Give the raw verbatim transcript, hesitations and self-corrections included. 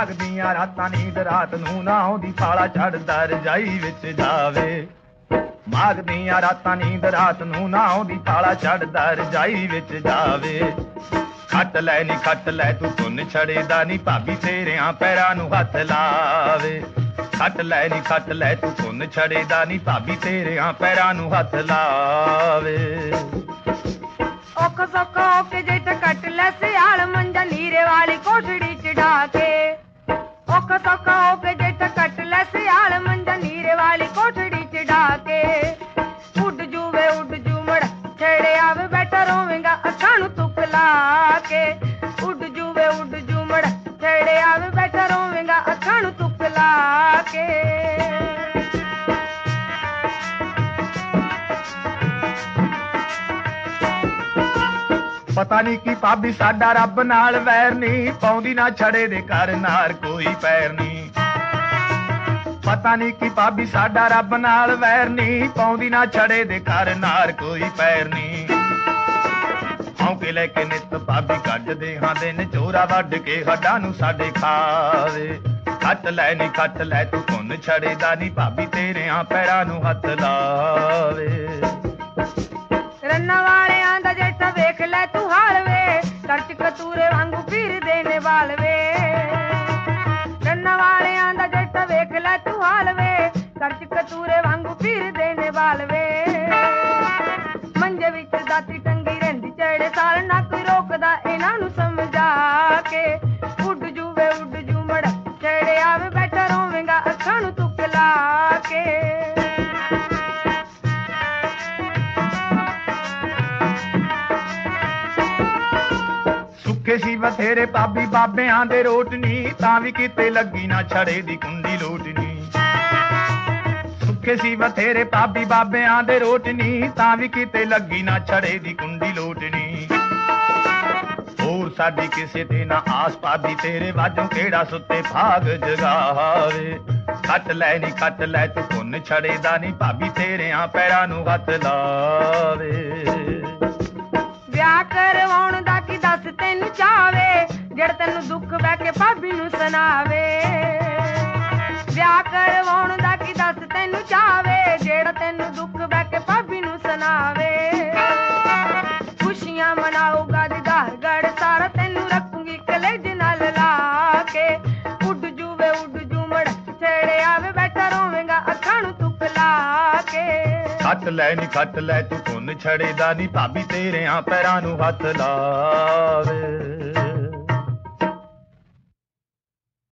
ਮਾਘ ਦੀਆਂ ਰਾਤਾਂ ਨੀਂਦ ਰਾਤ ਨੂੰ ਨਾ ਆਉਂਦੀ ਪਾਲਾ ਚੜਦਾ ਰਜਾਈ ਵਿੱਚ ਜਾਵੇ ਮਾਘ ਦੀਆਂ ਰਾਤਾਂ ਨੀਂਦ ਰਾਤ ਨੂੰ ਨਾ ਆਉਂਦੀ ਪਾਲਾ ਚੜਦਾ ਰਜਾਈ ਵਿੱਚ ਜਾਵੇ ਖੱਟ ਲੈ ਨੀ ਖੱਟ ਲੈ ਤੂੰ ਧੁੰਨ ਛੜੇਦਾ ਨੀ ਭਾਬੀ ਤੇਰਿਆਂ ਪੈਰਾਂ ਨੂੰ ਹੱਥ ਲਾਵੇ ਖੱਟ ਲੈ ਨੀ ਖੱਟ ਲੈ ਤੂੰ ਧੁੰਨ ਛੜੇਦਾ ਨੀ ਭਾਬੀ ਤੇਰਿਆਂ ਪੈਰਾਂ ਨੂੰ ਹੱਥ ਲਾਵੇ ਔਖ ਸੌਖ ਹੋ ਕੇ ਜੇਠ ਕੱਟ ਲੈ ਸਿਆਲ ਮੰਜਾ ਨੀਰੇ ਵਾਲੀ ਕੋਠੜੀ ਚੜਾ ਕੇ ਔਖ ਸੌਖ ਹੋ ਕੇ ਜੇਠ ਕੱਟ ਲੈ ਸਿਆਲ ਮੰਜਾ ਨੀਰੇ ਵਾਲੀ ਕੋਠੜੀ ਚੜਾ ਕੇ ਉੱਡ ਜੂਵੇ ਉੱਡ ਜੂ ਮੜ ਛੇੜੇ ਆਵੇ ਬੈਠਾ ਰੋਵੇਂਗਾ ਅੱਖਾਂ ਨੂੰ ਤੁਕ ਲਾ ਕੇ ਉੱਡ ਜੂਵੇ ਉੱਡ ਜੂ ਮੜ ਛੇੜੇ ਆਵੇ ਬੈਠਾ ਰੋਵੇਂਗਾ ਅੱਖਾਂ ਨੂੰ ਤੁਕ ਲਾ ਕੇ ਪਤਾ ਨੀ ਕੀ ਭਾਬੀ ਸਾਡਾ ਰੱਬ ਨਾਲ ਵੈਰ ਨੀ ਪਾਉਂਦੀ ਨਾ ਛੜੇ ਦੇ ਘਰ ਨਾਰ ਕੋਈ ਪੈਰ ਨੀ ਪਤਾ ਨੀ ਕੀ ਭਾਬੀ ਸਾਡਾ ਰੱਬ ਨਾਲ ਵੈਰ ਨੀ ਪਾਉਂਦੀ ਨਾ ਛੜੇ ਦੇ ਘਰ ਨਾਰ ਕੋਈ ਪੈਰ ਨੀ ਹੌਂਕੇ ਲੈ ਕੇ ਨਿੱਤ ਭਾਬੀ ਕੱਢਦੇ ਹਾਂ ਦਿਨ ਚੋਰਾ ਵੱਢ ਕੇ ਹੱਡਾਂ ਨੂੰ ਸਾਡੇ ਖਾਵੇ ਖੱਟ ਲੈ ਨੀ ਖੱਟ ਲੈ ਤੂੰ ਧੁੰਨ ਛੜੇਦਾ ਨੀ ਭਾਬੀ ਤੇਰਿਆਂ ਪੈਰਾਂ ਨੂੰ ਹੱਥ ਲਾਵੇ ਰੰਨਾਂ ਵਾਲਿਆਂ ਦਾ ਜੇਠਾ ਵੇਖ ਲੈ ਤੂੰ ਹਾਲ ਵੇ ਕਰਚ ਕਤੂਰੇ ਵਾਂਗੂ ਫਿਰਦੇ ਨੇ ਵਾਲ ਵੇ ਰੰਨਾਂ ਵਾਲਿਆਂ ਦਾ ਜੇਠਾ ਵੇਖ ਲੈ ਤੂੰ ਹਾਲ ਵੇ ਕਰਚ ਕਤੂਰੇ ਵਾਂਗੂ ਫਿਰਦੇ ਨੇ ਵਾਲ ਵੇ ਮੰਜੇ ਵਿੱਚ ਦਾਤੀ ਟੰਗੀ ਰਹਿੰਦੀ ਚੜੇ ਸਾਲ ਨਾ ਕੋਈ ਰੋਕਦਾ ਇਹਨਾਂ ਨੂੰ ਸਮਝਾ ਕੇ ਉੱਡ ਜੂਵੇ ਉੱਡ ਜੂ ਮੜ ਛੇੜੇ ਆਵੇ ਬੈਠਾ ਰੋਵੇਂਗਾ ਅੱਖਾਂ ਨੂੰ ਤੁਕ ਲਾ ਕੇ ਸੁੱਕੇ ਸੀ ਬਥੇਰੇ ਭਾਬੀ ਬਾਬਿਆਂ ਦੇ ਰੋਟਨੀ ਤਾਂ ਵੀ ਕਿਤੇ ਲੱਗੀ ਨਾ ਛੜੇ ਦੀ ਕੁੰਡੀ ਲੋਟਨੀ ਸੁੱਕੇ ਸੀ ਬਥੇਰੇ ਭਾਬੀ ਬਾਬਿਆਂ ਦੇ ਰੋਟਨੀ ਤਾਂ ਵੀ ਕਿਤੇ ਲੱਗੀ ਨਾ ਛੜੇ ਦੀ ਕੁੰਡੀ ਲੋਟਨੀ ਹੋਰ ਸਾਡੀ ਕਿਸੇ ਤੇ ਨਾ ਆਸ ਭਾਬੀ ਤੇਰੇ ਵਾਜੋਂ ਕਿਹੜਾ ਸੁੱਤੇ ਭਾਗ ਜਗਾਵੇ ਖੱਟ ਲੈ ਨੀ ਖੱਟ ਲੈ ਤੂੰ ਧੁੰਨ ਛੜੇਦਾ ਨੀ ਭਾਬੀ ਤੇਰਿਆਂ ਪੈਰਾਂ ਨੂੰ ਹੱਥ ਲਾਵੇ ਵਿਆਹ ਕਰਵਾਉਣ ਦਾ ਕੀ ਦੱਸ ਤੈਨੂੰ ਚਾਵੇ ਜਿਹੜਾ ਤੈਨੂੰ ਦੁੱਖ ਬਹਿ ਕੇ ਭਾਬੀ ਨੂੰ ਸੁਣਾਵੇ ਵਿਆਹ ਕਰਵਾਉਣ ਦਾ ਕੀ ਦੱਸ ਤੈਨੂੰ ਚਾਵੇ ਜਿਹੜਾ ਤੈਨੂੰ ਦੁੱਖ ਬਹਿ ਕੇ ਭਾਬੀ ਨੂੰ ਸੁਣਾਵੇ ਖੁਸ਼ੀਆਂ ਮਨਾਊਗਾ ਦੀਦਾਰ ਗੜ ਸਾਰਾ ਤੈਨੂੰ ਰੱਖੂਗੀ ਕਲੇਜ ਨਾਲ ਲਾ ਕੇ ਉੱਡ ਜੂਵੇ ਉੱਡ ਜੂ ਮੜ ਛੇੜੇ ਆਵੇ ਬੈਠਾ ਰੋਵੇਂਗਾ ਅੱਖਾਂ ਨੂੰ ਤੁਕ ਲਾ ਕੇ ਖੱਟ ਲੈ ਨੀ ਖੱਟ ਲੈ ਤੂੰ ਧੁੰਨ ਛੜੇਦਾ ਨੀ ਭਾਬੀ ਤੇਰਿਆਂ ਪੈਰਾਂ ਨੂੰ ਹੱਥ ਲਾ